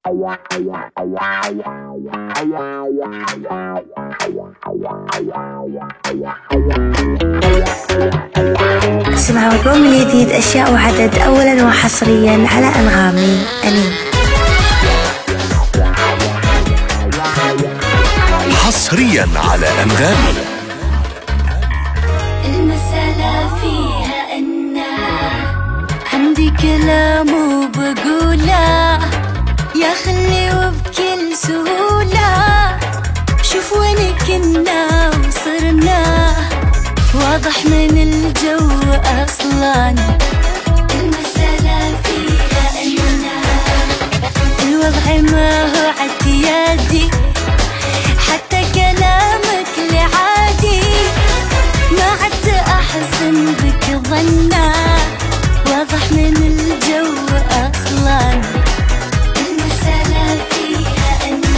اسمعوا البوم الجديد أشياء وعدد أولا وحصريا على أنغامي أنين. حصريا على أنغامي. المسألة فيها أن عندي كلام وبقوله يا خلي وبكل سهولة. شوف وين كنا وصرنا واضح من الجو أصلا. المسألة فيها أن الوضع ما هو اعتيادي، حتى كلامك لعادي ما عدت أحسن بك ظنا، واضح من الجو أصلا. المسألة فيها أن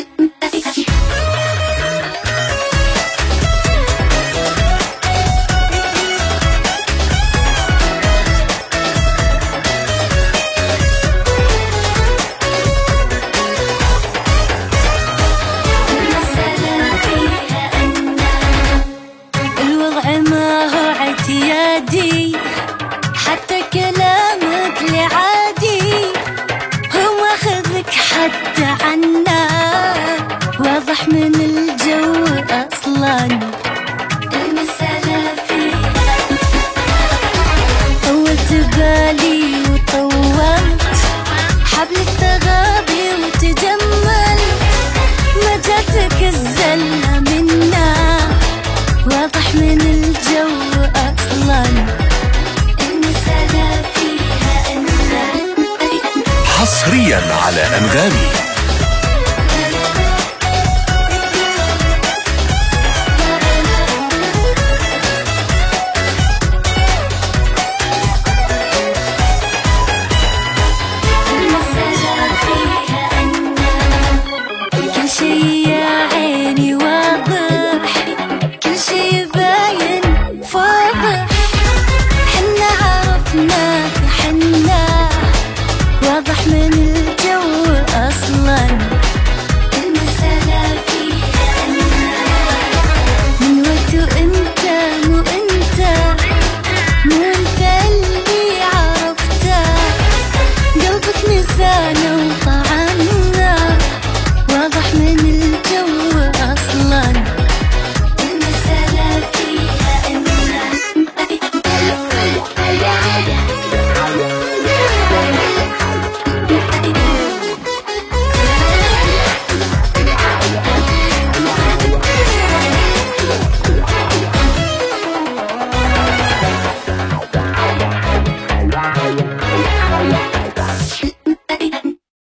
اعتيادي، حتى كلامك لعادي هو ماخذك حتى عنا، واضح من الجو أصلا. المسألة فيها طولت بالي وطولت حبل التغاضي وتجملت، ما جاتك الزلة منا، واضح من الجو أصلا. المسألة فيها أن حصريا على أنغامي.